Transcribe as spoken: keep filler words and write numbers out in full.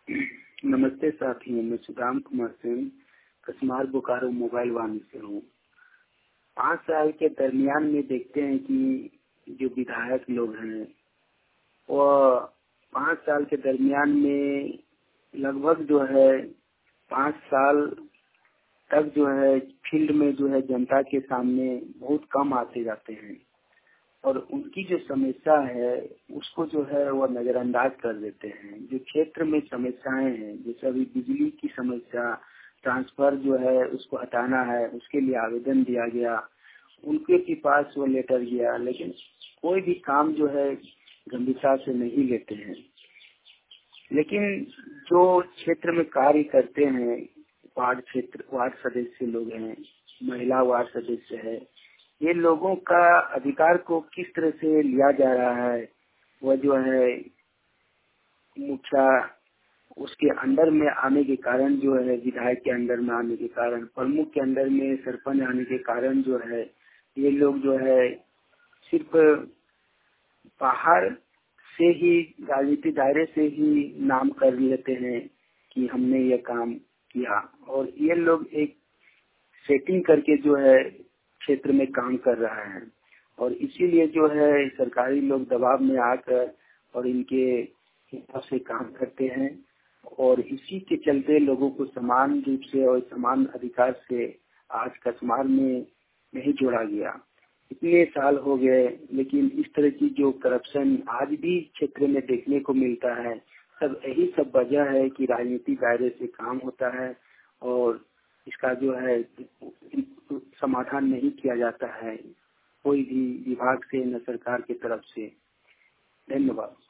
नमस्ते साथियों, मैं सुदाम कुमार सिंह कसमार बोकारो मोबाइल वाणी से हूँ। पाँच साल के दरमियान में देखते हैं कि जो विधायक लोग हैं वह पाँच साल के दरमियान में लगभग जो है पाँच साल तक जो है फील्ड में जो है जनता के सामने बहुत कम आते जाते हैं और उनकी जो समस्या है उसको जो है वह नजरअंदाज कर देते हैं। जो क्षेत्र में समस्याएं हैं जैसे अभी बिजली की समस्या, ट्रांसफर जो है उसको हटाना है, उसके लिए आवेदन दिया गया, उनके के पास वो लेटर गया, लेकिन कोई भी काम जो है गंभीरता से नहीं लेते हैं। लेकिन जो क्षेत्र में कार्य करते हैं, वार्ड क्षेत्र वार्ड सदस्य लोग हैं, महिला वार्ड सदस्य है, ये लोगों का अधिकार को किस तरह से लिया जा रहा है, वह जो है मुखिया उसके अंडर में आने के कारण जो है, विधायक के अंडर में आने के कारण, प्रमुख के अंडर में सरपंच आने के कारण जो है ये लोग जो है सिर्फ बाहर से ही राजनीतिक दायरे से ही नाम कर लेते हैं कि हमने ये काम किया और ये लोग एक सेटिंग करके जो है क्षेत्र में काम कर रहा है और इसीलिए जो है सरकारी लोग दबाव में आकर और इनके हिसाब से काम करते हैं और इसी के चलते लोगों को समान रूप से और समान अधिकार से आज कसमार में नहीं जोड़ा गया। इतने साल हो गए लेकिन इस तरह की जो करप्शन आज भी क्षेत्र में देखने को मिलता है, सब यही सब वजह है कि राजनीतिक दायरे से काम होता है और इसका जो है समाधान नहीं किया जाता है कोई भी विभाग से न सरकार की तरफ से। धन्यवाद।